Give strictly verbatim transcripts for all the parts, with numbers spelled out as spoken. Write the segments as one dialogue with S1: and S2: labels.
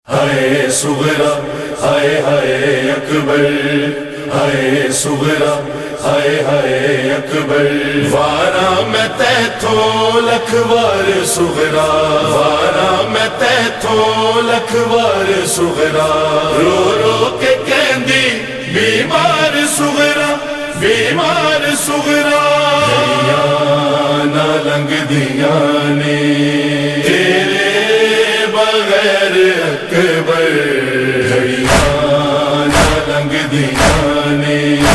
S1: ہائے صغرا ہائے ہائے اکبر، ہائے صغرا ہائے ہائے اکبر، وارا میں تیتھوں لکھ وار صغرا، وارا میں تیتھوں لکھ وار صغرا، رو رو کے کہندی بیمار صغرا، بیمار صغرا، گھڑیاں نہ لنگ دیاں نے تیرے بغیر اکبر، گھڑیاں نہ لنگ دیاں نے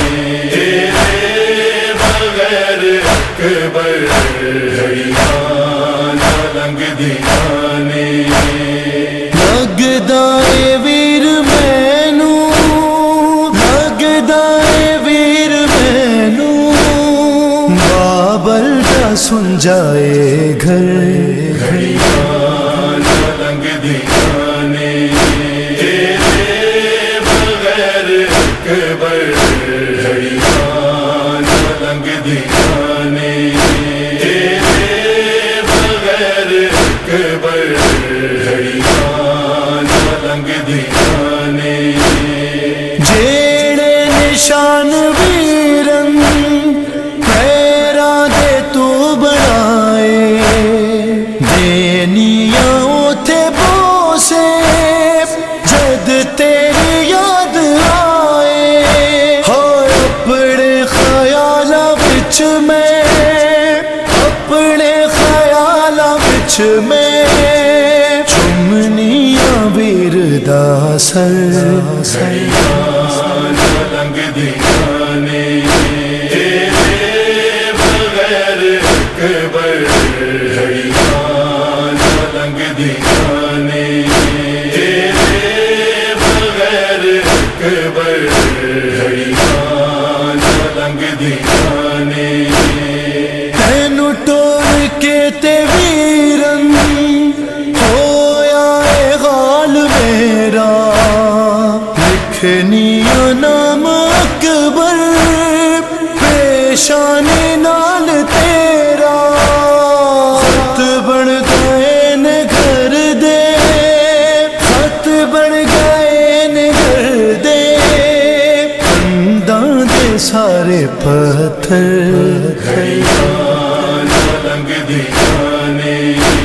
S1: تیرے بغیر اکبر، گھڑیاں نہ لنگ دیاں نے
S2: لگدا اے ویر مینوں، لگدا اے ویر مینوں، بابل دا سن جائے گھر،
S1: گھڑیاں نہ لنگ دیاں نے تیرے بغیر اکبر، گھڑیاں نہ لنگ دیاں نے تیرے بغیر اکبر، گھڑیاں نہ لنگ دیاں نے
S2: جیڑے نشان ویرن پیراں دے تو بنائے، دینیاں اوتھے بوسے جد تیری یاد آئے، ہائے اپنے خیالاں وچ میں، اپنے خیالاں وچ میں چمنیاں ویر دا سر،
S1: گھڑیاں نہ لنگ دیاں نے تیرے بغیر اکبر، گھڑیاں نہ لنگ دیاں نے تیرے بغیر اکبر، گھڑیاں نہ لنگ دیاں نے
S2: تینوں ٹور کے تے ویرن ہویا اے غال میرا، لکھنیاں نام اکبر پیشانی نال تیرا، خط بن گئے نے گھر دے، خط بن گئے نے گھر دے، کنداں دے سارے پتھر،
S1: گھڑیاں نہ لنگ دیاں نے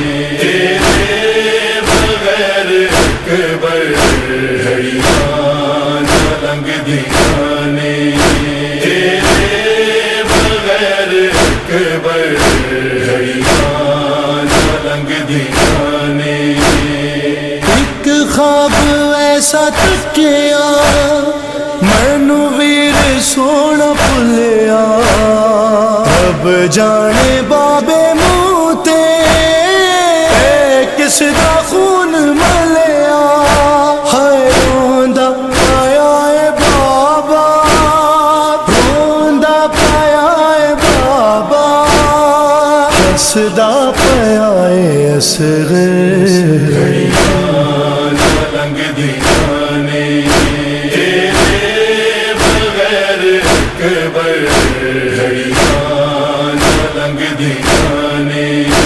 S1: تیرے بغیر اکبر، گھڑیاں نہ لنگ دیاں نے تیرے بغیر اکبر، گھڑیاں نہ لنگ دیاں نے
S2: ایک خواب ایسا تکیا مینوں ویر سونا بھلیا، رب جانے بابے منہ تے اے کس دا خون ملیا، ہائے روندا پایا اے بابا، روندا پایا اے بابا، ہسدا پایا اے اصغر،
S1: گھڑیاں نہ لنگ دیاں نے تیرے بغیر اکبر، گھڑیاں نہ لنگ دیاں نے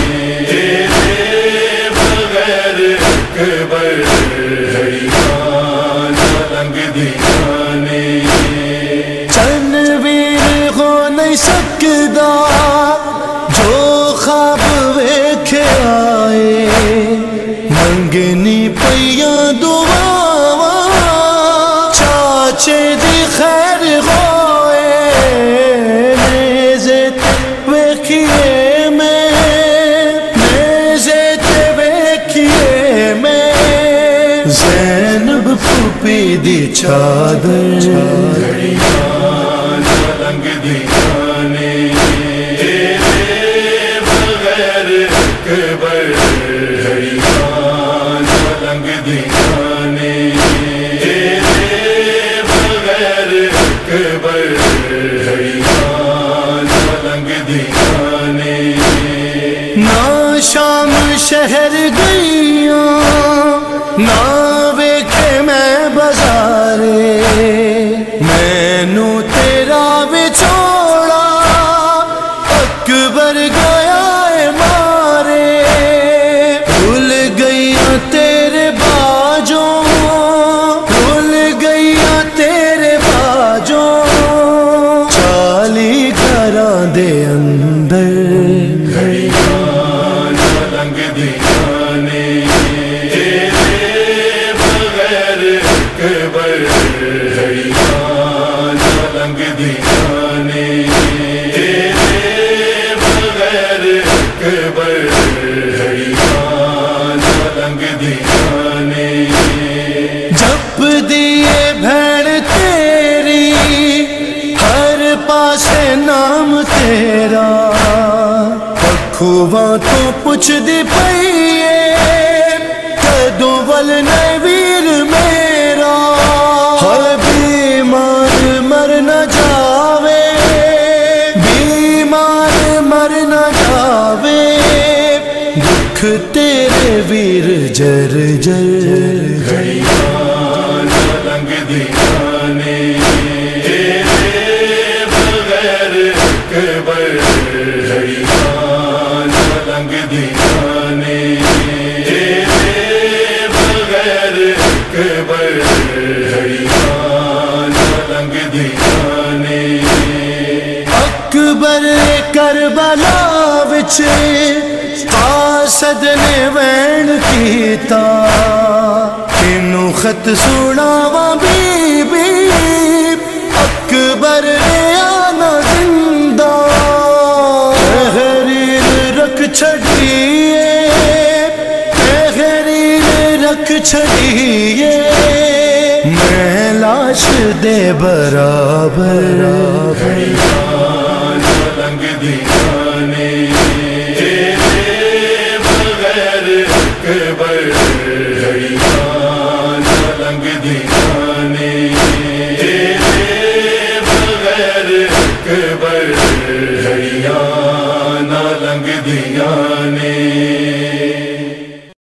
S1: تیرے بغیر اکبر، گھڑیاں نہ لنگ دیاں نے
S2: چن ویر ہو نہیں سکدا جو خواب ویکھیا اے، منگنی پیاں دعاواں چاچے دی خیر ہوئے، نیزے تے ویکھیے میں، نیزے تے ویکھیے میں زینب پھوپھی دی چادر،
S1: گھڑیاں نہ لنگ دیاں نے تیرے بغیر اکبر، گھڑیاں نہ لنگ دیاں نے تیرے بغیر اکبر، گھڑیاں نہ لنگ دیاں نے
S2: نہ شام شہر گئیاں، نہ ویکھے میں بازارے، مینوں تیرا وچوڑا اکبر گیا اے مارے، بھول گئی تیرے باجو کھواں تو پوچھ دی پئیے کدوں ول نے ویر میرا ہر بیمار مر نہ جاوے بیمار مر نہ جاوے دکھ تیرے ویر جر جر
S1: گھڑیاں نہ لنگ دیاں نے تیرے بغیر اکبر گھڑیاں نہ لنگ دیاں نے تیرے بغیر اکبر گھڑیاں نہ لنگ دیاں نے
S2: اکبر کربلا وچ قاصد نے وین کیتا کنوں خط سناواں بی بی اکبر نے آنا زندہ تحریر رکھ چھڑیے تحریر رکھ چھڑیے میں لاش دے برابر
S1: گھڑیاں نہ لنگ دیاں نے تیرے بغیر اکبر گھڑیاں نہ لنگ دیاں نے تیرے بغیر اکبر گھڑیاں نہ لنگ دیاں نے